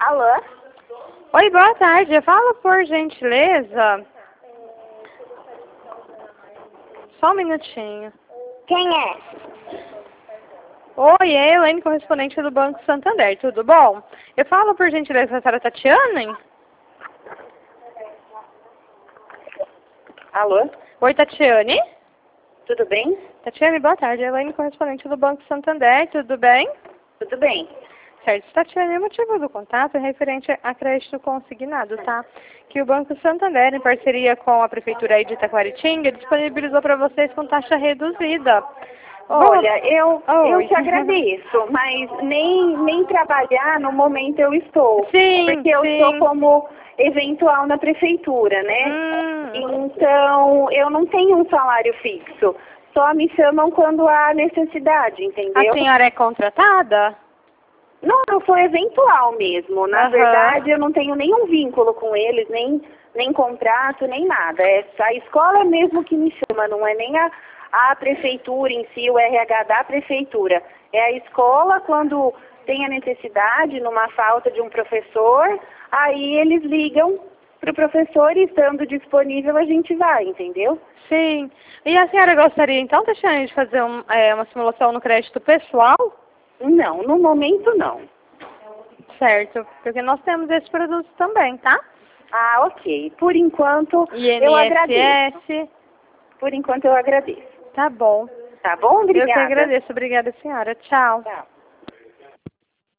Alô? Oi, boa tarde. Fala por gentileza. Só um minutinho. Quem é? Oi, é a Elaine, correspondente do Banco Santander. Tudo bom? Eu falo por gentileza com a senhora Tatiana? Alô? Oi, Tatiane? Tudo bem? Tatiane, boa tarde. É a Elaine, correspondente do Banco Santander. Tudo bem? Tudo bem. Certo, Tatiane, o motivo do contato é referente a crédito consignado, tá? Que o Banco Santander, em parceria com a Prefeitura aí de Itaquaritinga, disponibilizou para vocês com taxa reduzida. Olha, eu Oi. te agradeço, mas nem trabalhar no momento eu estou. Sim, Porque eu estou como eventual na prefeitura, né? Então, eu não tenho um salário fixo. Só me chamam quando há necessidade, entendeu? A senhora é contratada? Não, eu sou eventual mesmo. Na verdade, eu não tenho nenhum vínculo com eles, nem contrato, nem nada. É a escola mesmo que me chama, não é nem a prefeitura em si, o RH da prefeitura. É a escola quando tem a necessidade, numa falta de um professor, aí eles ligam para o professor e estando disponível a gente vai, entendeu? Sim. E a senhora gostaria então, Tatiane, de fazer uma simulação no crédito pessoal? Não, no momento não. Certo, porque nós temos esse produto também, tá? Ah, ok. Por enquanto, eu agradeço. INSS. Por enquanto, eu agradeço. Tá bom. Tá bom? Obrigada. Eu que agradeço. Obrigada, senhora. Tchau. Tchau.